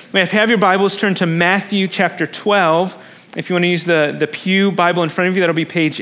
If you have your Bibles, turn to Matthew chapter 12. If you want to use the Pew Bible in front of you, that'll be page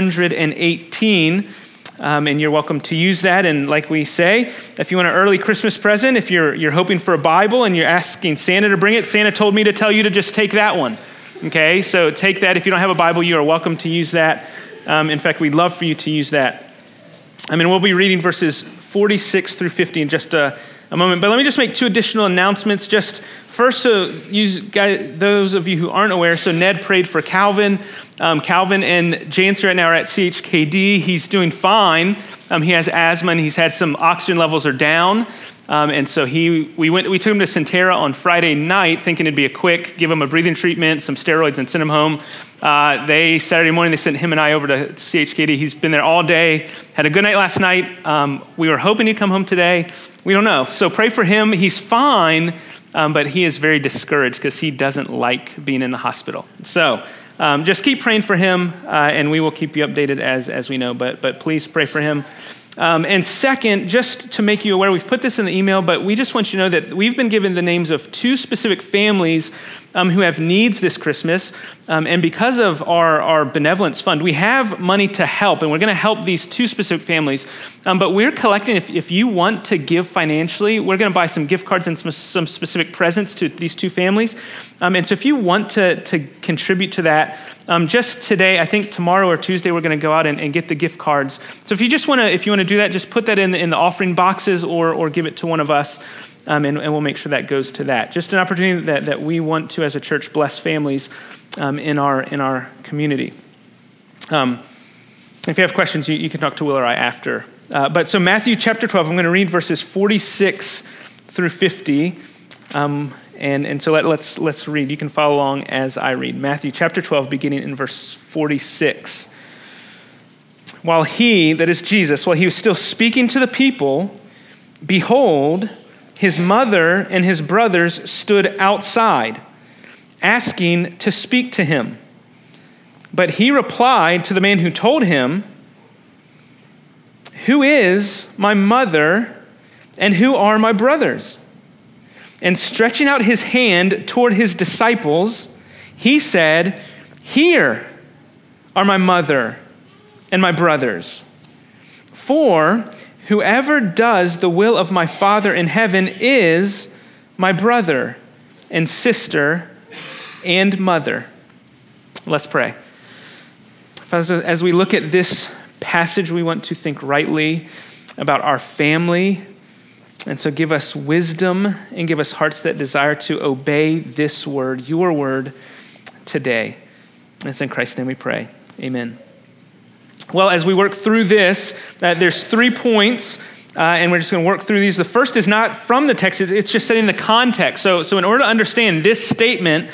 818. And you're welcome to use that. And like we say, if you want an early Christmas present, if you're hoping for a Bible and you're asking Santa to bring it, Santa told me to tell you to just take that one. Okay, so take that. If you don't have a Bible, you are welcome to use that. In fact, we'd love for you to use that. We'll be reading verses 46 through 50 in just a moment. But let me just make two additional announcements. Just first, so those of you who aren't aware, so Ned prayed for Calvin. Calvin and Jancy right now are at CHKD. He's doing fine. He has asthma and he's had some oxygen levels are down. And so we took him to Sentara on Friday night, thinking it'd be a quick, give him a breathing treatment, some steroids, and send him home. Saturday morning, they sent him and I over to CHKD. He's been there all day, had a good night last night. We were hoping he'd come home today. We don't know. So pray for him. He's fine, but he is very discouraged because he doesn't like being in the hospital. So just keep praying for him, and we will keep you updated as we know. But please pray for him. And second, just to make you aware, we've put this in the email, but we just want you to know that we've been given the names of two specific families who have needs this Christmas. And because of our benevolence fund, we have money to help, and we're going to help these two specific families. But we're collecting, if you want to give financially, we're going to buy some gift cards and some specific presents to these two families. And so if you want to contribute to that, just today, I think tomorrow or Tuesday, we're going to go out and get the gift cards. So if you want to do that, just put that in the offering boxes or give it to one of us, and we'll make sure that goes to that. Just an opportunity that we want to, as a church, bless families in our community. If you have questions, you can talk to Will or I after. But so Matthew chapter 12, I'm going to read verses 46 through 50. And so let's read. You can follow along as I read. Matthew chapter 12, beginning in verse 46. While he, that is Jesus, while he was still speaking to the people, behold, his mother and his brothers stood outside, asking to speak to him. But he replied to the man who told him, "Who is my mother and who are my brothers?" And stretching out his hand toward his disciples, he said, "Here are my mother and my brothers. For whoever does the will of my Father in heaven is my brother and sister and mother." Let's pray. As we look at this passage, we want to think rightly about our family. And so give us wisdom and give us hearts that desire to obey this word, your word, today. And it's in Christ's name we pray. Amen. Well, as we work through this, there's 3 points, and we're just going to work through these. The first is not from the text, it's just setting the context. So in order to understand this statement,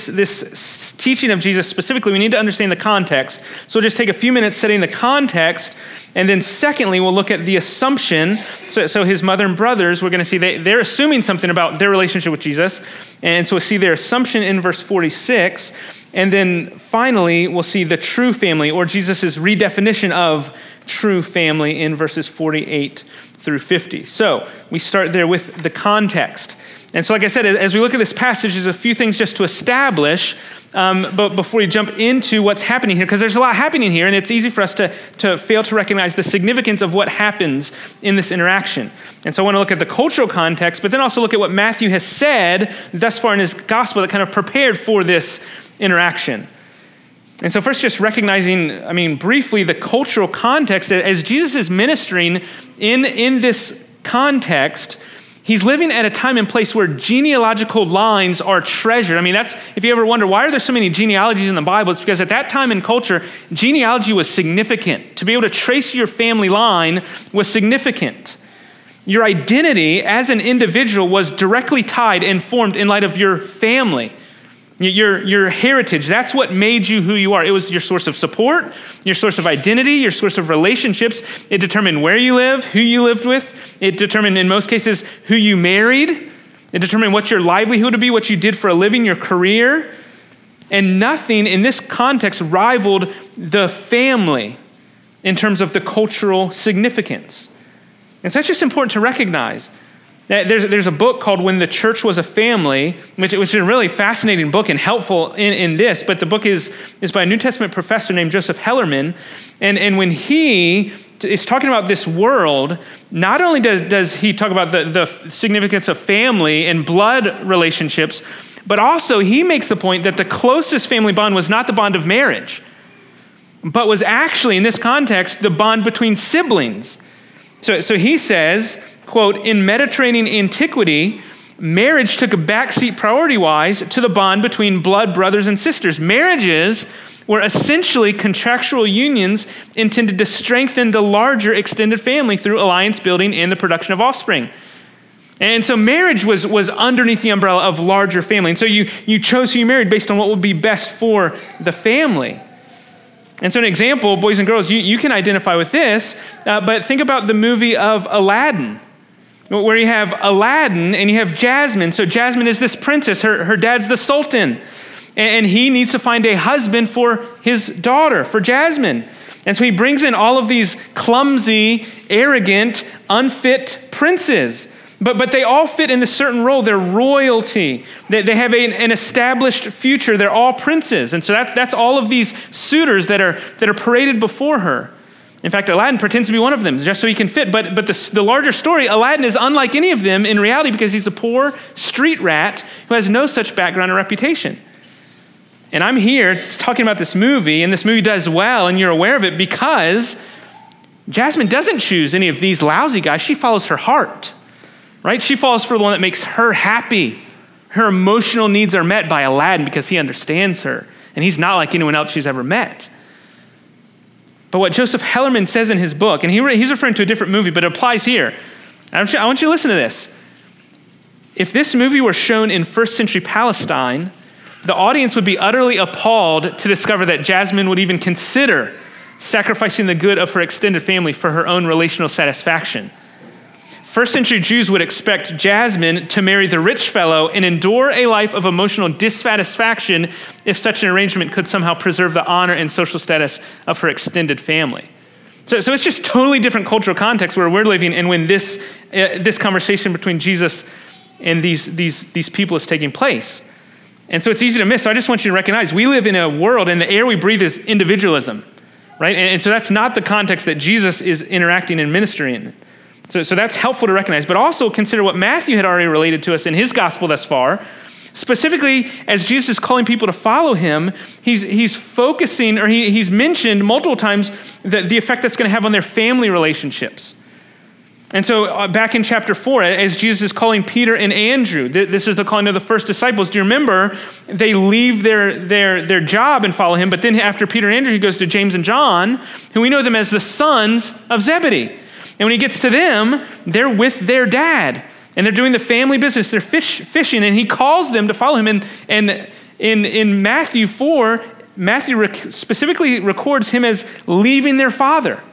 this teaching of Jesus specifically, we need to understand the context. So we'll just take a few minutes setting the context, and then secondly, we'll look at the assumption. So his mother and brothers, we're going to see they're assuming something about their relationship with Jesus, and so we'll see their assumption in verse 46, and then finally, we'll see the true family, or Jesus' redefinition of true family in verses 48 through 50. So we start there with the context. And so like I said, as we look at this passage, there's a few things just to establish, but before we jump into what's happening here, because there's a lot happening here, and it's easy for us to fail to recognize the significance of what happens in this interaction. And so I want to look at the cultural context, but then also look at what Matthew has said thus far in his gospel that kind of prepared for this interaction. And so first, just recognizing, briefly, the cultural context. As Jesus is ministering in this context, he's living at a time and place where genealogical lines are treasured. That's, if you ever wonder, why are there so many genealogies in the Bible? It's because at that time in culture, genealogy was significant. To be able to trace your family line was significant. Your identity as an individual was directly tied and formed in light of your family. Your heritage, that's what made you who you are. It was your source of support, your source of identity, your source of relationships. It determined where you live, who you lived with. It determined, in most cases, who you married. It determined what your livelihood would be, what you did for a living, your career. And nothing in this context rivaled the family in terms of the cultural significance. And so that's just important to recognize. There's a book called When the Church Was a Family, which is a really fascinating book and helpful in this, but the book is by a New Testament professor named Joseph Hellerman, and when he is talking about this world, not only does he talk about the significance of family and blood relationships, but also he makes the point that the closest family bond was not the bond of marriage, but was actually, in this context, the bond between siblings. So he says, quote, in Mediterranean antiquity, marriage took a backseat priority-wise to the bond between blood brothers and sisters. Marriages were essentially contractual unions intended to strengthen the larger extended family through alliance building and the production of offspring. And so marriage was underneath the umbrella of larger family. And so you chose who you married based on what would be best for the family. And so an example, boys and girls, you can identify with this, but think about the movie of Aladdin, where you have Aladdin and you have Jasmine. So Jasmine is this princess, her dad's the sultan, and he needs to find a husband for his daughter, for Jasmine. And so he brings in all of these clumsy, arrogant, unfit princes. But they all fit in a certain role. They're royalty. They have an established future. They're all princes. And so that's all of these suitors that are paraded before her. In fact, Aladdin pretends to be one of them just so he can fit. But the larger story, Aladdin is unlike any of them in reality because he's a poor street rat who has no such background or reputation. And I'm here talking about this movie, and this movie does well, and you're aware of it because Jasmine doesn't choose any of these lousy guys. She follows her heart. Right? She falls for the one that makes her happy. Her emotional needs are met by Aladdin because he understands her. And he's not like anyone else she's ever met. But what Joseph Hellerman says in his book, and he's referring to a different movie, but it applies here. I want you to listen to this. If this movie were shown in first century Palestine, the audience would be utterly appalled to discover that Jasmine would even consider sacrificing the good of her extended family for her own relational satisfaction. First century Jews would expect Jasmine to marry the rich fellow and endure a life of emotional dissatisfaction if such an arrangement could somehow preserve the honor and social status of her extended family. So it's just totally different cultural context where we're living and when this conversation between Jesus and these people is taking place. And so it's easy to miss. So I just want you to recognize we live in a world and the air we breathe is individualism, right? And so that's not the context that Jesus is interacting and ministering in. So that's helpful to recognize, but also consider what Matthew had already related to us in his gospel thus far. Specifically, as Jesus is calling people to follow him, he's focusing, or he's mentioned multiple times the effect that's going to have on their family relationships. And so back in chapter 4, as Jesus is calling Peter and Andrew, this is the calling of the first disciples. Do you remember? They leave their job and follow him, but then after Peter and Andrew, he goes to James and John, who we know them as the sons of Zebedee. And when he gets to them, they're with their dad, and they're doing the family business. They're fishing, and he calls them to follow him. And in Matthew 4, Matthew specifically records him as leaving their father.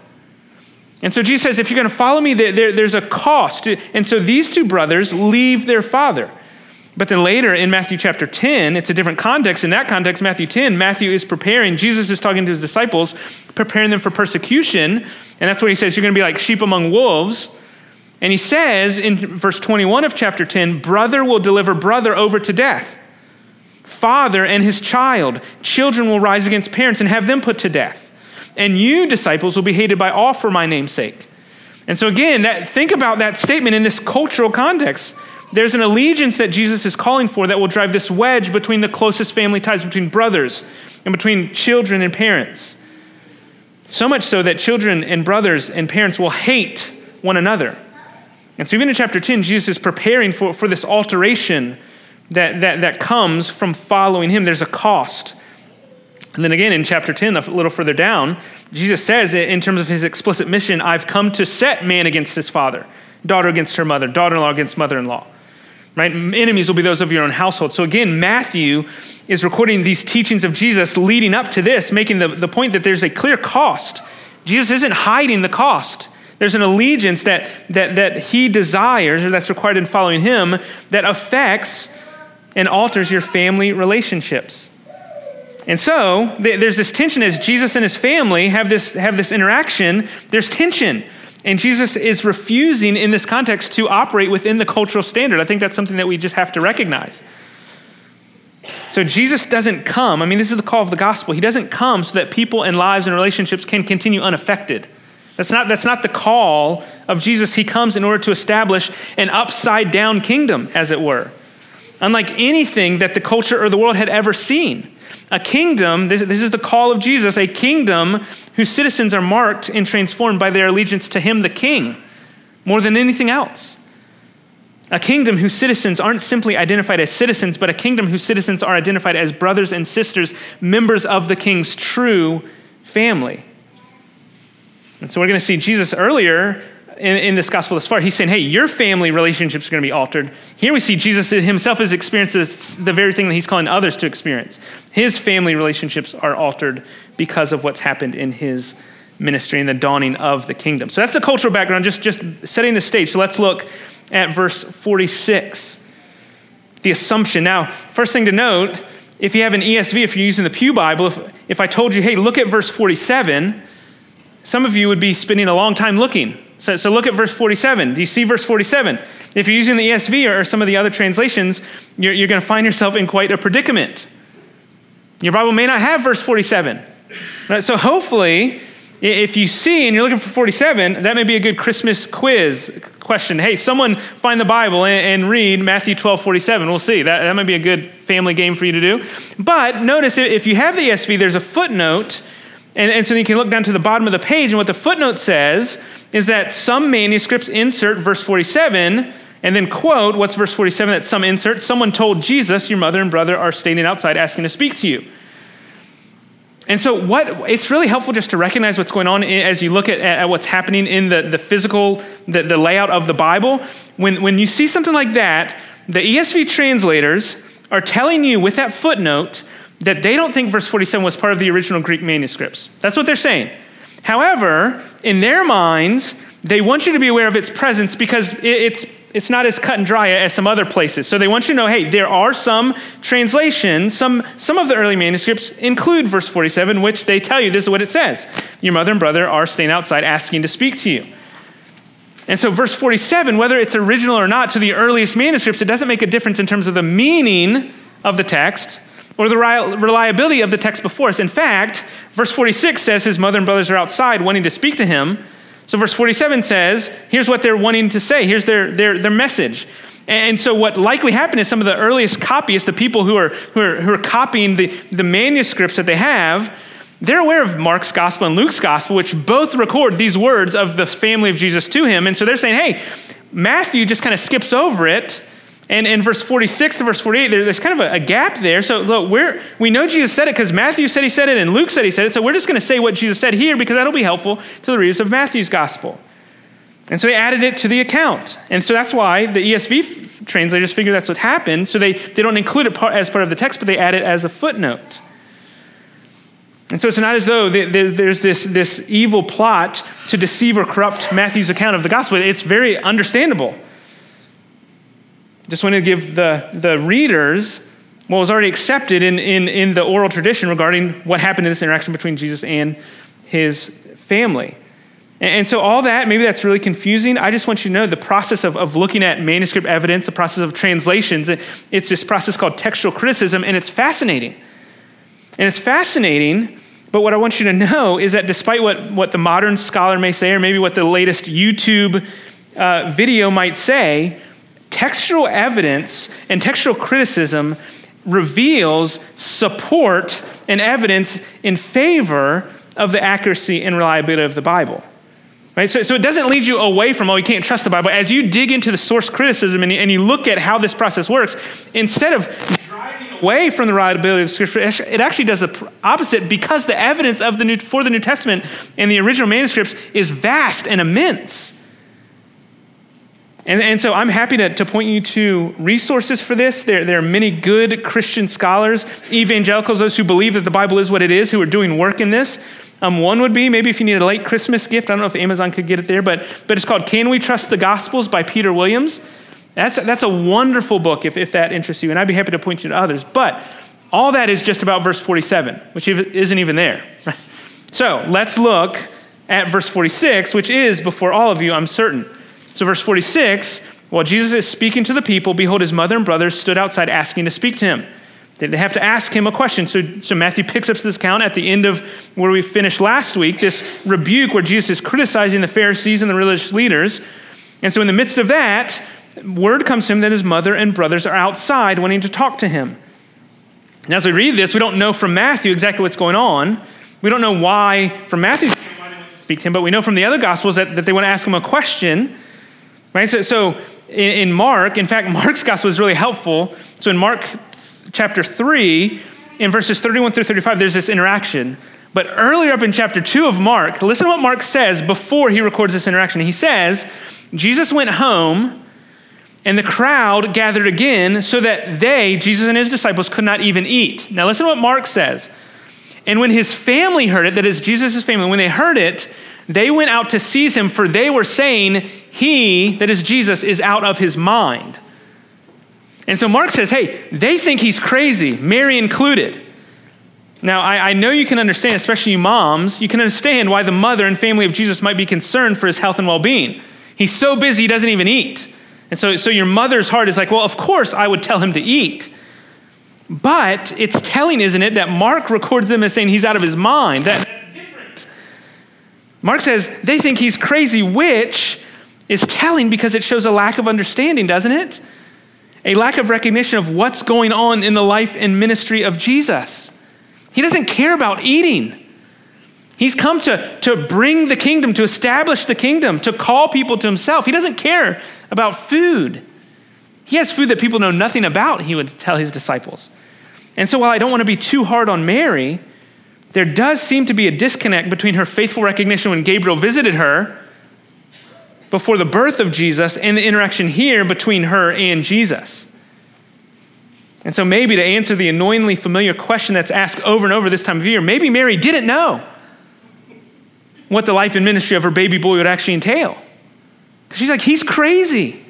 And so Jesus says, if you're going to follow me, there's a cost. And so these two brothers leave their father. But then later in Matthew chapter 10, it's a different context. In that context, Matthew 10, Matthew is preparing, Jesus is talking to his disciples, preparing them for persecution. And that's what he says, you're going to be like sheep among wolves. And he says in verse 21 of chapter 10, brother will deliver brother over to death. Father and his child. Children will rise against parents and have them put to death. And you, disciples, will be hated by all for my name's sake. And so again, think about that statement in this cultural context. There's an allegiance that Jesus is calling for that will drive this wedge between the closest family ties between brothers and between children and parents. So much so that children and brothers and parents will hate one another. And so even in chapter 10, Jesus is preparing for this alteration that comes from following him. There's a cost. And then again in chapter 10, a little further down, Jesus says in terms of his explicit mission, I've come to set man against his father, daughter against her mother, daughter-in-law against mother-in-law. Right? Enemies will be those of your own household. So again, Matthew is recording these teachings of Jesus leading up to this, making the point that there's a clear cost. Jesus isn't hiding the cost. There's an allegiance that he desires, or that's required in following him, that affects and alters your family relationships. And so there's this tension as Jesus and his family have this interaction. There's tension. And Jesus is refusing in this context to operate within the cultural standard. I think that's something that we just have to recognize. So Jesus doesn't come, this is the call of the gospel. He doesn't come so that people and lives and relationships can continue unaffected. That's not the call of Jesus. He comes in order to establish an upside down kingdom, as it were. Unlike anything that the culture or the world had ever seen. A kingdom, this is the call of Jesus, a kingdom whose citizens are marked and transformed by their allegiance to him, the king, more than anything else. A kingdom whose citizens aren't simply identified as citizens, but a kingdom whose citizens are identified as brothers and sisters, members of the king's true family. And so we're going to see Jesus earlier in this gospel thus far. He's saying, hey, your family relationships are going to be altered. Here we see Jesus himself has experienced the very thing that he's calling others to experience. His family relationships are altered because of what's happened in his ministry and the dawning of the kingdom. So that's the cultural background, just setting the stage. So let's look at verse 46, the assumption. Now, first thing to note, if you have an ESV, if you're using the Pew Bible, if I told you, hey, look at verse 47, some of you would be spending a long time looking. So look at verse 47. Do you see verse 47? If you're using the ESV or some of the other translations, you're going to find yourself in quite a predicament. Your Bible may not have verse 47. Right? So hopefully, if you see and you're looking for 47, that may be a good Christmas quiz question. Hey, someone find the Bible and read Matthew 12:47. We'll see. That might be a good family game for you to do. But notice if you have the ESV, there's a footnote. And so you can look down to the bottom of the page, and what the footnote says is that some manuscripts insert verse 47 and then quote, what's verse 47 that some insert? Someone told Jesus, your mother and brother are standing outside asking to speak to you. And so it's really helpful just to recognize what's going on as you look at what's happening in the physical, the layout of the Bible. When you see something like that, the ESV translators are telling you with that footnote that they don't think verse 47 was part of the original Greek manuscripts. That's what they're saying. However, in their minds, they want you to be aware of its presence because it's not as cut and dry as some other places. So they want you to know, hey, there are some translations, some of the early manuscripts include verse 47, which they tell you this is what it says. Your mother and brother are staying outside asking to speak to you. And so verse 47, whether it's original or not to the earliest manuscripts, it doesn't make a difference in terms of the meaning of the text or the reliability of the text before us. In fact, verse 46 says his mother and brothers are outside wanting to speak to him. So verse 47 says, here's what they're wanting to say. Here's their message. And so what likely happened is some of the earliest copyists, the people who are copying the manuscripts that they have, they're aware of Mark's gospel and Luke's gospel, which both record these words of the family of Jesus to him. And so they're saying, hey, Matthew just kind of skips over it. And in verse 46 to verse 48, there's kind of a gap there. So look, we know Jesus said it because Matthew said he said it and Luke said he said it. So we're just going to say what Jesus said here because that'll be helpful to the readers of Matthew's gospel. And so they added it to the account. And so that's why the ESV translators figure that's what happened. So they don't include it as part of the text, but they add it as a footnote. And so it's not as though there's this evil plot to deceive or corrupt Matthew's account of the gospel. It's very understandable. Just wanted to give the readers what was already accepted in the oral tradition regarding what happened in this interaction between Jesus and his family. And so all that, maybe that's really confusing. I just want you to know the process of looking at manuscript evidence, the process of translations, it's this process called textual criticism, and it's fascinating. And it's fascinating, but what I want you to know is that despite what the modern scholar may say, or maybe what the latest YouTube video might say, textual evidence and textual criticism reveals support and evidence in favor of the accuracy and reliability of the Bible. Right? So it doesn't lead you away from, you can't trust the Bible. As you dig into the source criticism and you look at how this process works, instead of driving away from the reliability of Scripture, it actually does the opposite because the evidence for the New Testament and the original manuscripts is vast and immense. And so I'm happy to point you to resources for this. There are many good Christian scholars, evangelicals, those who believe that the Bible is what it is, who are doing work in this. One would be, maybe if you need a late Christmas gift, I don't know if Amazon could get it there, but it's called Can We Trust the Gospels by Peter Williams. That's a wonderful book if that interests you, and I'd be happy to point you to others. But all that is just about verse 47, which isn't even there. So let's look at verse 46, which is before all of you, I'm certain. So verse 46, while Jesus is speaking to the people, behold, his mother and brothers stood outside asking to speak to him. They have to ask him a question. So Matthew picks up this account at the end of where we finished last week, this rebuke where Jesus is criticizing the Pharisees and the religious leaders. And so in the midst of that, word comes to him that his mother and brothers are outside wanting to talk to him. And as we read this, we don't know from Matthew exactly what's going on. We don't know why, from Matthew, why they want to speak to him, but we know from the other Gospels that they want to ask him a question. Right? So in Mark, in fact, Mark's Gospel is really helpful. So in Mark chapter 3, in verses 31 through 35, there's this interaction. But earlier up in chapter 2 of Mark, listen to what Mark says before he records this interaction. He says, Jesus went home, and the crowd gathered again so that they, Jesus and his disciples, could not even eat. Now listen to what Mark says. And when his family heard it, that is Jesus' family, when they heard it, they went out to seize him, for they were saying, he, that is Jesus, is out of his mind. And so Mark says, hey, they think he's crazy, Mary included. Now, I know you can understand, especially you moms, you can understand why the mother and family of Jesus might be concerned for his health and well-being. He's so busy, he doesn't even eat. And so your mother's heart is like, well, of course I would tell him to eat. But it's telling, isn't it, that Mark records them as saying he's out of his mind. That's different. Mark says they think he's crazy, which is telling because it shows a lack of understanding, doesn't it? A lack of recognition of what's going on in the life and ministry of Jesus. He doesn't care about eating. He's come to bring the kingdom, to establish the kingdom, to call people to himself. He doesn't care about food. He has food that people know nothing about, he would tell his disciples. And so while I don't want to be too hard on Mary, there does seem to be a disconnect between her faithful recognition when Gabriel visited her before the birth of Jesus and the interaction here between her and Jesus. And so maybe to answer the annoyingly familiar question that's asked over and over this time of year, maybe Mary didn't know what the life and ministry of her baby boy would actually entail. Because she's like, he's crazy.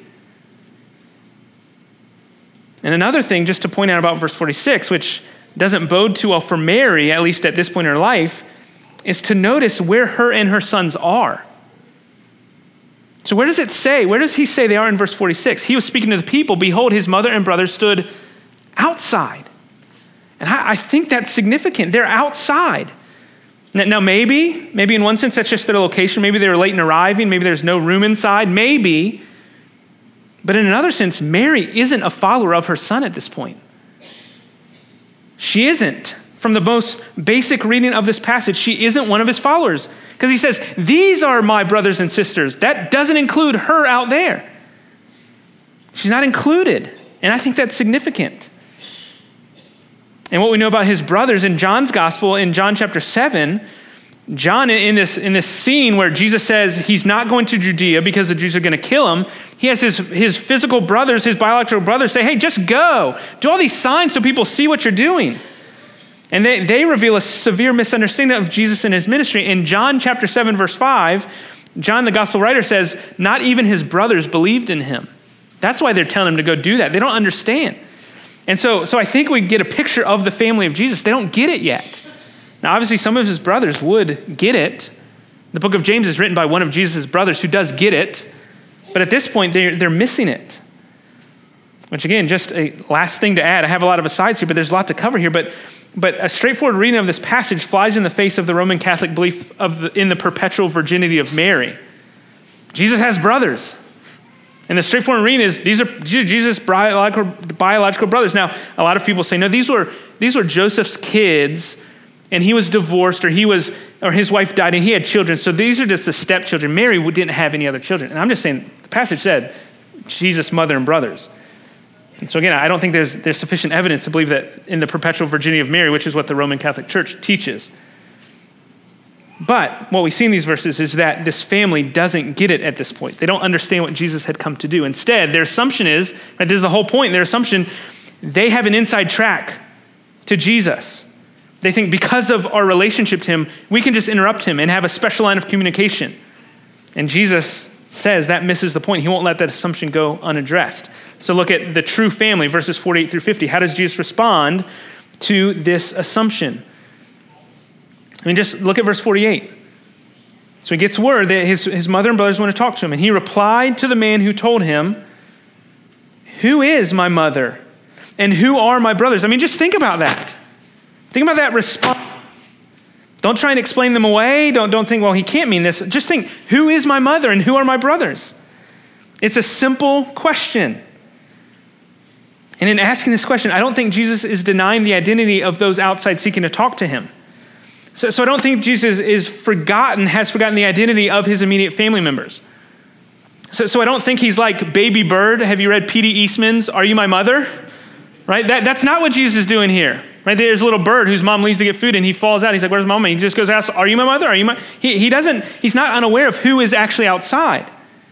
And another thing just to point out about verse 46, which doesn't bode too well for Mary, at least at this point in her life, is to notice where her and her sons are. So where does it say? Where does he say they are in verse 46? He was speaking to the people. Behold, his mother and brothers stood outside. And I think that's significant. They're outside. Now maybe in one sense that's just their location. Maybe they were late in arriving. Maybe there's no room inside. Maybe. But in another sense, Mary isn't a follower of her son at this point. She isn't. From the most basic reading of this passage, she isn't one of his followers. Because he says, these are my brothers and sisters. That doesn't include her out there. She's not included. And I think that's significant. And what we know about his brothers in John's gospel, in John chapter 7, John in this scene where Jesus says he's not going to Judea because the Jews are going to kill him, he has his physical brothers, his biological brothers say, hey, just go. Do all these signs so people see what you're doing. And they reveal a severe misunderstanding of Jesus and his ministry. In John chapter 7, verse 5, John, the gospel writer, says, not even his brothers believed in him. That's why they're telling him to go do that. They don't understand. And so I think we get a picture of the family of Jesus. They don't get it yet. Now, obviously, some of his brothers would get it. The book of James is written by one of Jesus' brothers who does get it. But at this point, they're missing it. Which, again, just a last thing to add. I have a lot of asides here, but there's a lot to cover here. But a straightforward reading of this passage flies in the face of the Roman Catholic belief in the perpetual virginity of Mary. Jesus has brothers. And the straightforward reading is these are Jesus' biological brothers. Now, a lot of people say, no, these were Joseph's kids, and he was divorced, or his wife died, and he had children. So these are just the stepchildren. Mary didn't have any other children. And I'm just saying, the passage said Jesus' mother and brothers. And so again, I don't think there's sufficient evidence to believe that in the perpetual virginity of Mary, which is what the Roman Catholic Church teaches. But what we see in these verses is that this family doesn't get it at this point. They don't understand what Jesus had come to do. Instead, their assumption is, right, this is the whole point, their assumption, they have an inside track to Jesus. They think because of our relationship to him, we can just interrupt him and have a special line of communication. And Jesus says that misses the point. He won't let that assumption go unaddressed. So look at the true family, verses 48 through 50. How does Jesus respond to this assumption? I mean, just look at verse 48. So So he gets word that his mother and brothers want to talk to him. And he replied to the man who told him, "Who is my mother? And who are my brothers?" I mean, just think about that. Think about that response. Don't try and explain them away. Don't think, well, he can't mean this. Just think, who is my mother and who are my brothers? It's a simple question. And in asking this question, I don't think Jesus is denying the identity of those outside seeking to talk to him. So I don't think Jesus has forgotten the identity of his immediate family members. So I don't think he's like Baby Bird. Have you read P.D. Eastman's Are You My Mother? Right? That's not what Jesus is doing here. Right? There's a little bird whose mom leaves to get food and he falls out. He's like, "Where's mom?" And he just goes, "Ask, are you my mother? Are you my..." He's not unaware of who is actually outside.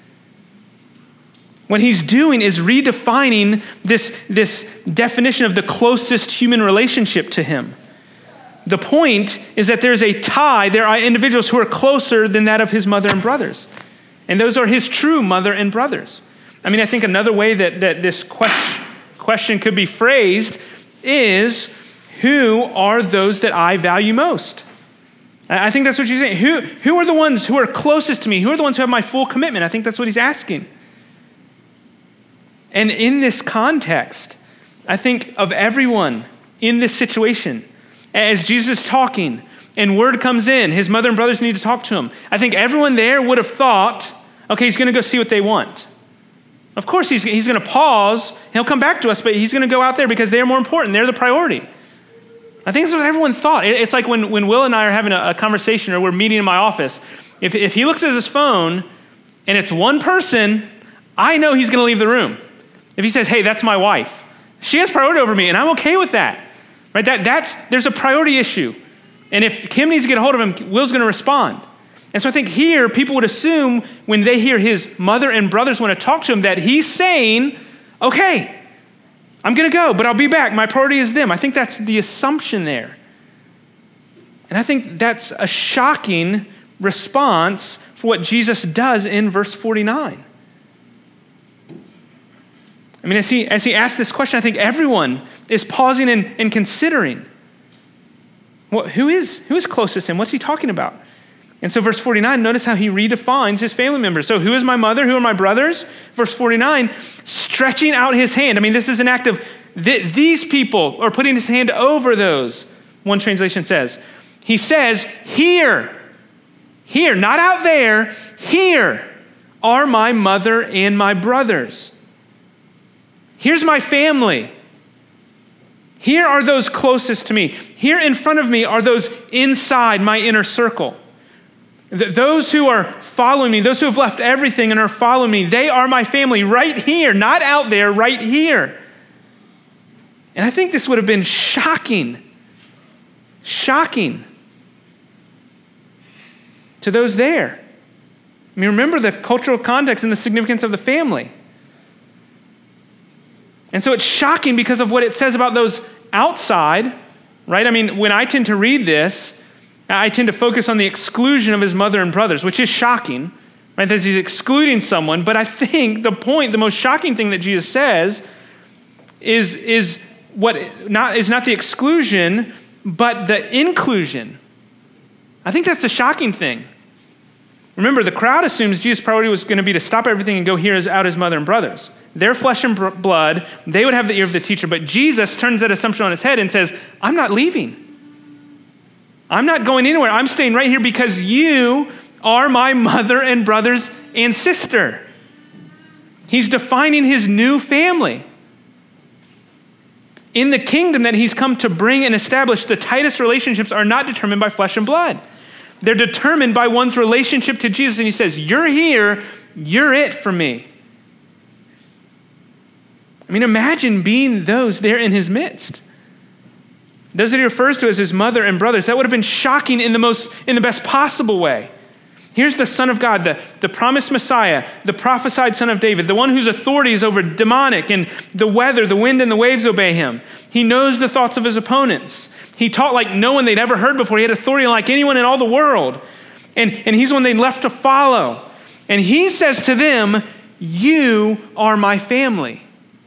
What he's doing is redefining this definition of the closest human relationship to him. The point is that there's a tie. There are individuals who are closer than that of his mother and brothers. And those are his true mother and brothers. I mean, I think another way that this question could be phrased is, who are those that I value most? I think that's what you're saying. Who are the ones who are closest to me? Who are the ones who have my full commitment? I think that's what he's asking. And in this context, I think of everyone in this situation, as Jesus is talking and word comes in, his mother and brothers need to talk to him. I think everyone there would have thought, okay, he's going to go see what they want. Of course, he's going to pause. He'll come back to us, but he's going to go out there because they're more important. They're the priority. I think that's what everyone thought. It's like when Will and I are having a conversation or we're meeting in my office. If he looks at his phone and it's one person, I know he's going to leave the room. If he says, "Hey, that's my wife," she has priority over me, and I'm okay with that. Right? There's a priority issue. And if Kim needs to get a hold of him, Will's going to respond. And so I think here, people would assume when they hear his mother and brothers want to talk to him that he's saying, "Okay, I'm going to go, but I'll be back. My priority is them." I think that's the assumption there. And I think that's a shocking response for what Jesus does in verse 49. I mean, as he asks this question, I think everyone is pausing and considering, who is closest to him? What's he talking about? And so verse 49, notice how he redefines his family members. So who is my mother? Who are my brothers? Verse 49, stretching out his hand. I mean, this is an act of these people, or putting his hand over those. One translation says, he says, here, not out there, here are my mother and my brothers. Here's my family. Here are those closest to me. Here in front of me are those inside my inner circle. Those who are following me, those who have left everything and are following me, they are my family right here, not out there, right here. And I think this would have been shocking to those there. I mean, remember the cultural context and the significance of the family. And so it's shocking because of what it says about those outside, right? I mean, when I tend to read this, I tend to focus on the exclusion of his mother and brothers, which is shocking, right? That he's excluding someone. But I think the most shocking thing that Jesus says is not the exclusion, but the inclusion. I think that's the shocking thing. Remember, the crowd assumes Jesus' priority was going to be to stop everything and go hear out his mother and brothers. They're flesh and blood. They would have the ear of the teacher. But Jesus turns that assumption on its head and says, I'm not leaving. I'm not going anywhere. I'm staying right here because you are my mother and brothers and sister. He's defining his new family. In the kingdom that he's come to bring and establish, the tightest relationships are not determined by flesh and blood. They're determined by one's relationship to Jesus. And he says, you're here, you're it for me. I mean, imagine being those there in his midst. Those that he refers to as his mother and brothers. That would have been shocking in the best possible way. Here's the Son of God, the promised Messiah, the prophesied Son of David, the one whose authority is over demonic and the weather, the wind and the waves obey him. He knows the thoughts of his opponents. He taught like no one they'd ever heard before. He had authority like anyone in all the world. And he's one they left to follow. And he says to them, you are my family.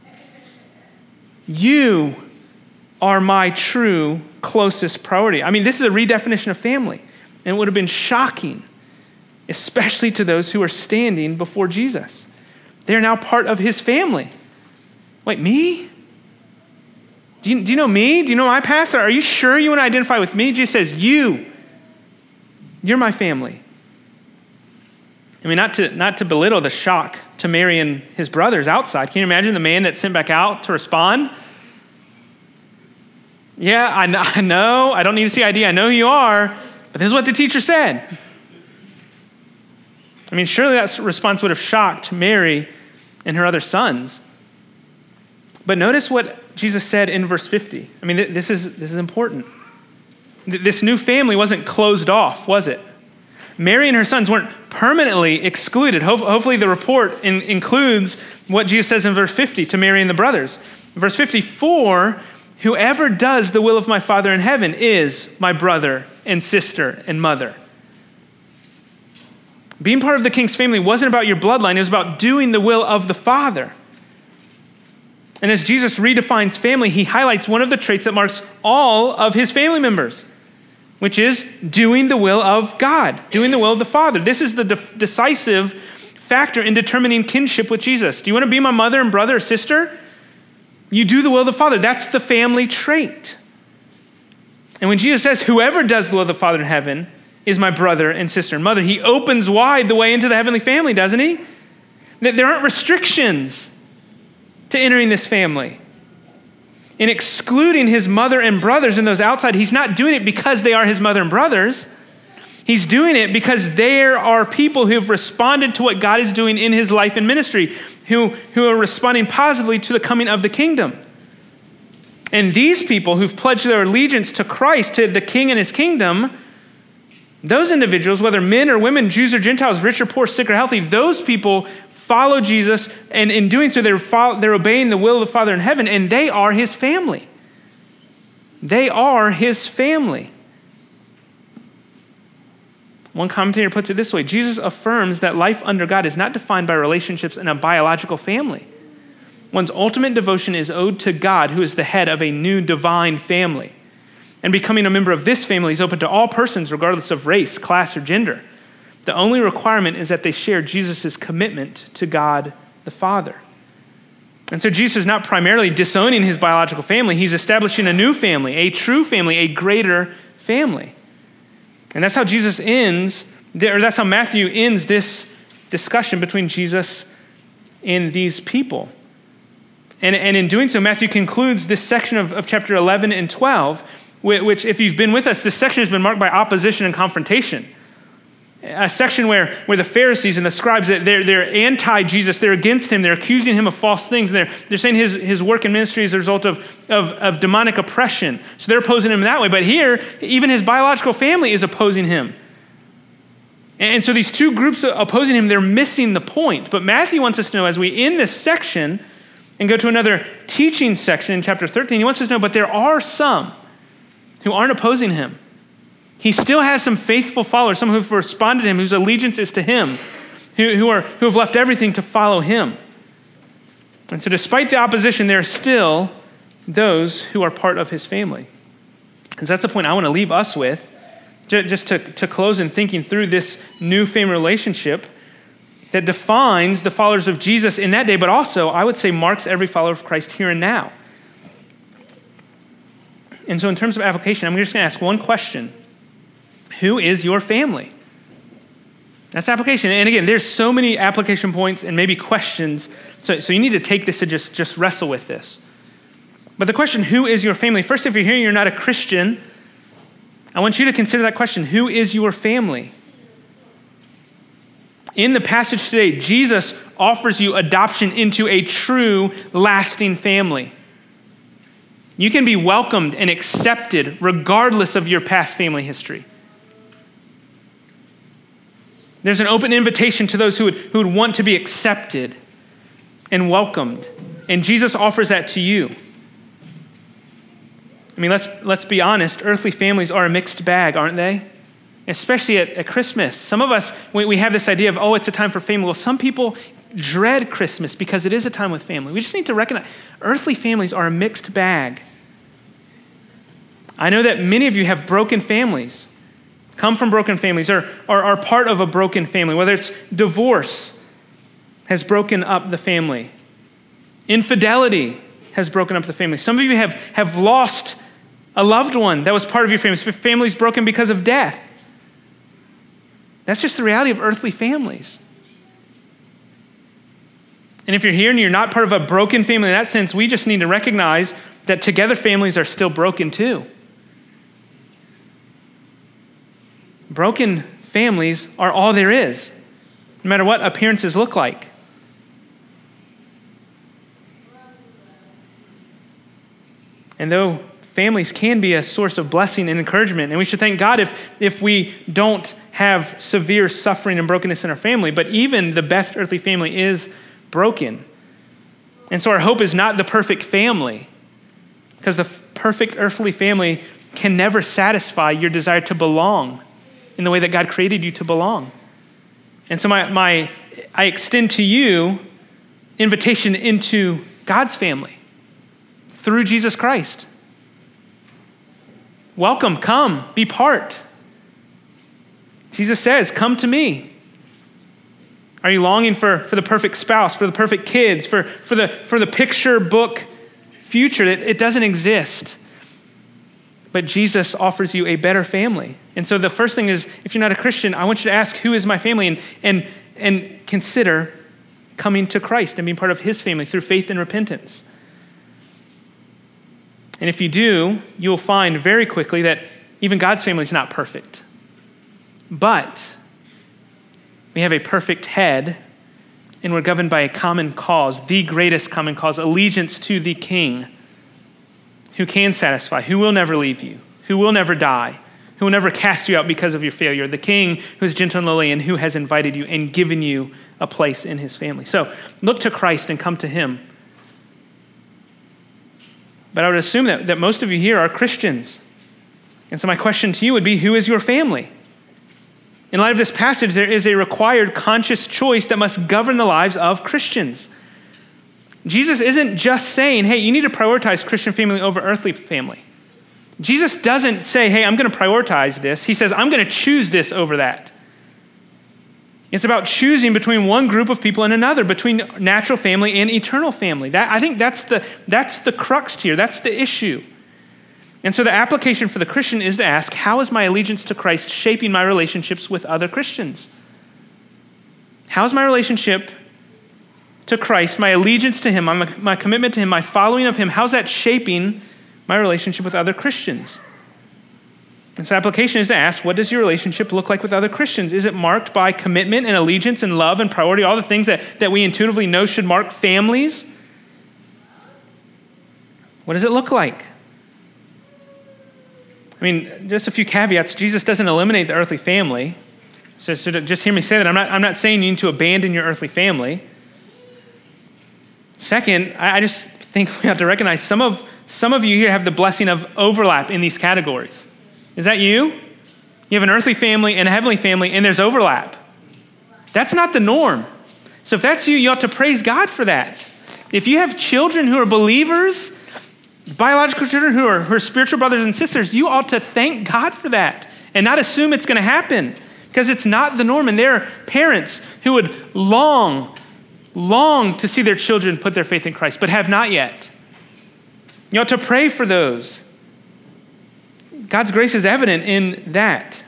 You are my true closest priority. I mean, this is a redefinition of family. And it would have been shocking especially to those who are standing before Jesus. They are now part of his family. Wait, me? Do you know me? Do you know my past? Are you sure you want to identify with me? Jesus says, you're my family. I mean, not to belittle the shock to Mary and his brothers outside. Can you imagine the man that's sent back out to respond? Yeah, I know. I don't need to see ID. I know who you are. But this is what the teacher said. I mean, surely that response would have shocked Mary and her other sons. But notice what Jesus said in verse 50. I mean, this is important. This new family wasn't closed off, was it? Mary and her sons weren't permanently excluded. Hopefully the report includes what Jesus says in verse 50 to Mary and the brothers. Verse 54, whoever does the will of my Father in heaven is my brother and sister and mother. Being part of the king's family wasn't about your bloodline. It was about doing the will of the Father. And as Jesus redefines family, he highlights one of the traits that marks all of his family members, which is doing the will of God, doing the will of the Father. This is the decisive factor in determining kinship with Jesus. Do you want to be my mother and brother or sister? You do the will of the Father. That's the family trait. And when Jesus says, whoever does the will of the Father in heaven is my brother and sister and mother, he opens wide the way into the heavenly family, doesn't he? There aren't restrictions to entering this family. In excluding his mother and brothers and those outside, he's not doing it because they are his mother and brothers. He's doing it because there are people who have responded to what God is doing in his life and ministry, who are responding positively to the coming of the kingdom. And these people who've pledged their allegiance to Christ, to the king and his kingdom, those individuals, whether men or women, Jews or Gentiles, rich or poor, sick or healthy, those people follow Jesus, and in doing so, they're obeying the will of the Father in heaven, and they are his family. They are his family. One commentator puts it this way: Jesus affirms that life under God is not defined by relationships in a biological family. One's ultimate devotion is owed to God, who is the head of a new divine family. And becoming a member of this family is open to all persons, regardless of race, class, or gender. The only requirement is that they share Jesus' commitment to God the Father. And so Jesus is not primarily disowning his biological family. He's establishing a new family, a true family, a greater family. And that's how Jesus ends, or that's how Matthew ends this discussion between Jesus and these people. And in doing so, Matthew concludes this section of chapter 11 and 12, which, if you've been with us, this section has been marked by opposition and confrontation. A section where the Pharisees and the scribes, they're anti-Jesus, they're against him, they're accusing him of false things, and they're saying his work and ministry is a result of demonic oppression. So they're opposing him that way. But here, even his biological family is opposing him. And so these two groups opposing him, they're missing the point. But Matthew wants us to know, as we end this section and go to another teaching section in chapter 13, he wants us to know, but there are some who aren't opposing him. He still has some faithful followers, some who have responded to him, whose allegiance is to him, who have left everything to follow him. And so despite the opposition, there are still those who are part of his family. And so that's the point I want to leave us with, just to close in thinking through this new family relationship that defines the followers of Jesus in that day, but also, I would say, marks every follower of Christ here and now. And so in terms of application, I'm just going to ask one question. Who is your family? That's application. And again, there's so many application points and maybe questions. So you need to take this to just wrestle with this. But the question, who is your family? First, if you're here and you're not a Christian, I want you to consider that question. Who is your family? In the passage today, Jesus offers you adoption into a true, lasting family. You can be welcomed and accepted regardless of your past family history. There's an open invitation to those who would want to be accepted and welcomed. And Jesus offers that to you. I mean, let's be honest. Earthly families are a mixed bag, aren't they? Especially at Christmas. Some of us, we have this idea of, it's a time for family. Well, some people dread Christmas because it is a time with family. We just need to recognize earthly families are a mixed bag. I know that many of you have broken families, come from broken families, or are part of a broken family, whether it's divorce has broken up the family, infidelity has broken up the family. Some of you have lost a loved one that was part of your family. Family's broken because of death. That's just the reality of earthly families. And if you're here and you're not part of a broken family in that sense, we just need to recognize that together families are still broken too. Broken families are all there is, no matter what appearances look like. And though families can be a source of blessing and encouragement, and we should thank God if we don't have severe suffering and brokenness in our family, but even the best earthly family is broken. And so our hope is not the perfect family, because the perfect earthly family can never satisfy your desire to belong in the way that God created you to belong. And so I extend to you invitation into God's family through Jesus Christ. Welcome, come, be part. Jesus says, come to me. Are you longing for the perfect spouse, for the perfect kids, for the picture book future? It doesn't exist. But Jesus offers you a better family. And so the first thing is, if you're not a Christian, I want you to ask, who is my family? And consider coming to Christ and being part of his family through faith and repentance. And if you do, you will find very quickly that even God's family is not perfect. But we have a perfect head, and we're governed by a common cause, the greatest common cause, allegiance to the King, who can satisfy, who will never leave you, who will never die, who will never cast you out because of your failure, the King who is gentle and lowly and who has invited you and given you a place in his family. So look to Christ and come to him. But I would assume that most of you here are Christians. And so my question to you would be, who is your family? In light of this passage, there is a required conscious choice that must govern the lives of Christians. Jesus isn't just saying, hey, you need to prioritize Christian family over earthly family. Jesus doesn't say, hey, I'm going to prioritize this. He says, I'm going to choose this over that. It's about choosing between one group of people and another, between natural family and eternal family. I think that's the crux here. That's the issue. And so the application for the Christian is to ask, how is my allegiance to Christ shaping my relationships with other Christians? How is my relationship to Christ, my allegiance to him, my commitment to him, my following of him, how's that shaping my relationship with other Christians? And so application is to ask, what does your relationship look like with other Christians? Is it marked by commitment and allegiance and love and priority, all the things that we intuitively know should mark families? What does it look like? I mean, just a few caveats. Jesus doesn't eliminate the earthly family. So just hear me say that. I'm not saying you need to abandon your earthly family. Second, I just think we have to recognize some of you here have the blessing of overlap in these categories. Is that you? You have an earthly family and a heavenly family, and there's overlap. That's not the norm. So if that's you, you ought to praise God for that. If you have children who are believers, biological children who are spiritual brothers and sisters, you ought to thank God for that and not assume it's going to happen, because it's not the norm. And there are parents who would long to see their children put their faith in Christ, but have not yet. You ought to pray for those. God's grace is evident in that.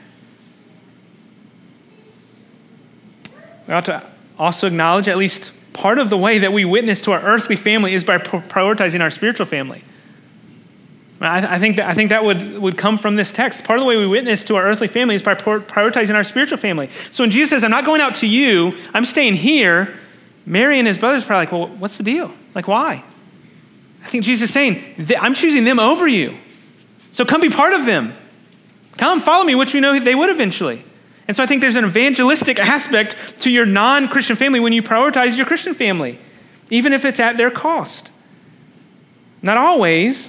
We ought to also acknowledge at least part of the way that we witness to our earthly family is by prioritizing our spiritual family. I think that would come from this text. Part of the way we witness to our earthly family is by prioritizing our spiritual family. So when Jesus says, I'm not going out to you, I'm staying here, Mary and his brothers are probably like, well, what's the deal? Like, why? I think Jesus is saying, I'm choosing them over you. So come be part of them. Come follow me, which we know they would eventually. And so I think there's an evangelistic aspect to your non-Christian family when you prioritize your Christian family, even if it's at their cost. Not always.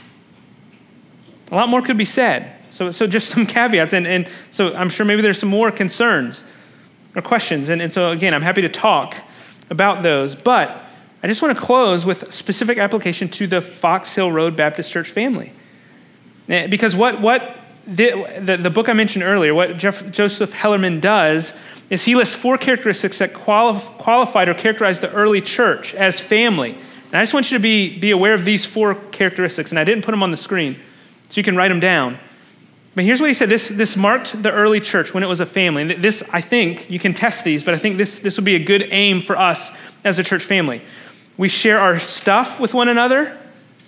A lot more could be said. So just some caveats. And so I'm sure maybe there's some more concerns or questions. And so again, I'm happy to talk about those. But I just want to close with specific application to the Fox Hill Road Baptist Church family. Because what the book I mentioned earlier, what Joseph Hellerman does is he lists 4 characteristics that qualified or characterized the early church as family. And I just want you to be aware of these 4 characteristics, and I didn't put them on the screen, so you can write them down. But here's what he said. This marked the early church when it was a family. And this, I think, you can test these, but I think this would be a good aim for us as a church family. We share our stuff with one another.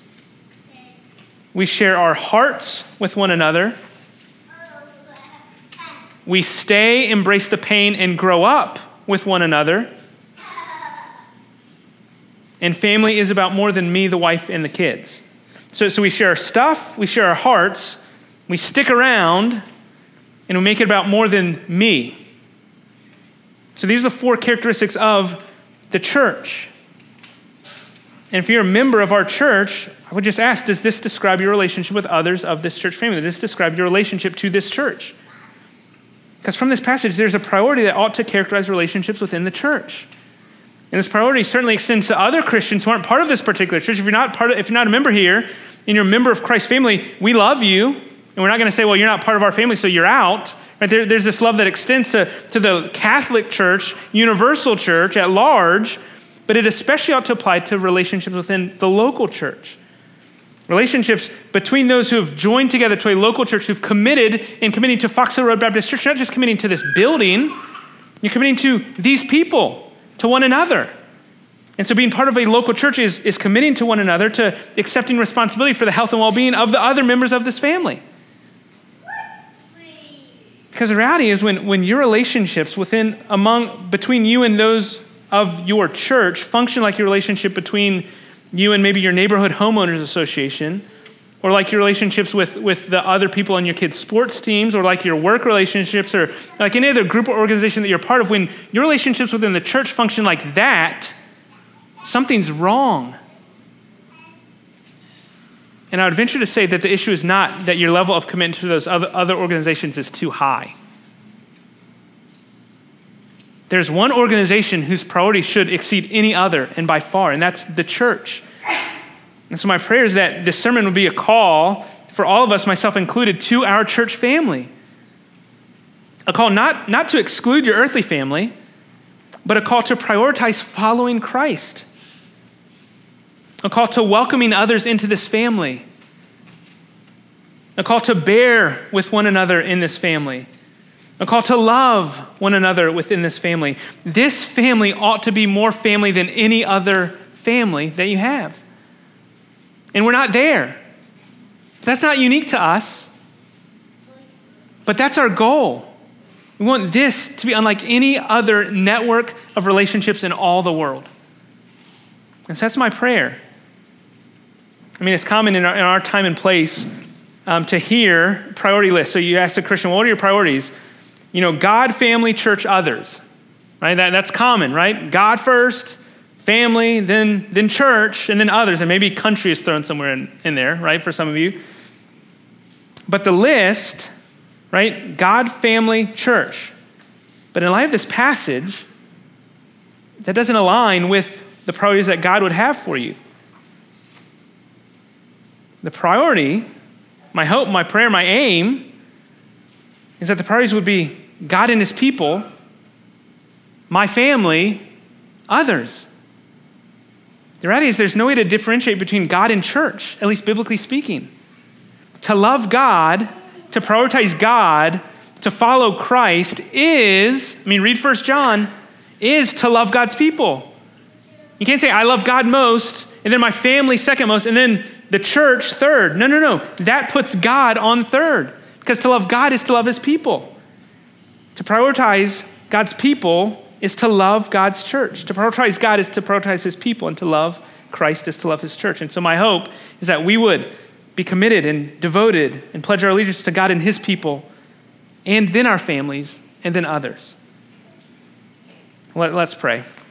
We share our hearts with one another. We stay, embrace the pain, and grow up with one another. And family is about more than me, the wife, and the kids. So we share our stuff, we share our hearts, we stick around, and we make it about more than me. So these are the 4 characteristics of the church. And if you're a member of our church, I would just ask, does this describe your relationship with others of this church family? Does this describe your relationship to this church? Because from this passage, there's a priority that ought to characterize relationships within the church. And this priority certainly extends to other Christians who aren't part of this particular church. If you're not a member here, and you're a member of Christ's family, we love you. And we're not going to say, well, you're not part of our family, so you're out. Right? There's this love that extends to the Catholic Church, universal church at large, but it especially ought to apply to relationships within the local church. Relationships between those who have joined together to a local church, who've committed in committing to Fox Hill Road Baptist Church. You're not just committing to this building, you're committing to these people, to one another. And so being part of a local church is committing to one another, to accepting responsibility for the health and well-being of the other members of this family. Because the reality is when your relationships between you and those of your church function like your relationship between you and maybe your neighborhood homeowners association, or like your relationships with the other people on your kids' sports teams, or like your work relationships, or like any other group or organization that you're part of, when your relationships within the church function like that, something's wrong. And I would venture to say that the issue is not that your level of commitment to those other organizations is too high. There's one organization whose priority should exceed any other, and by far, and that's the church. And so my prayer is that this sermon would be a call for all of us, myself included, to our church family. A call not to exclude your earthly family, but a call to prioritize following Christ. A call to welcoming others into this family. A call to bear with one another in this family. A call to love one another within this family. This family ought to be more family than any other family that you have. And we're not there. That's not unique to us, but that's our goal. We want this to be unlike any other network of relationships in all the world. And so that's my prayer. I mean, it's common in our time and place to hear priority lists. So you ask a Christian, what are your priorities? God, family, church, others, right? That's common, right? God first, family, then church, and then others, and maybe country is thrown somewhere in there, right, for some of you. But the list, right, God, family, church. But in light of this passage, that doesn't align with the priorities that God would have for you. The priority, my hope, my prayer, my aim, is that the priorities would be God and his people, my family, others. The reality is there's no way to differentiate between God and church, at least biblically speaking. To love God, to prioritize God, to follow Christ read 1 John, is to love God's people. You can't say, I love God most, and then my family second most, and then the church third. No. That puts God on third. Because to love God is to love his people. To prioritize God's people is to love God's church. To prioritize God is to prioritize his people, and to love Christ is to love his church. And so my hope is that we would be committed and devoted and pledge our allegiance to God and his people, and then our families, and then others. Let's pray.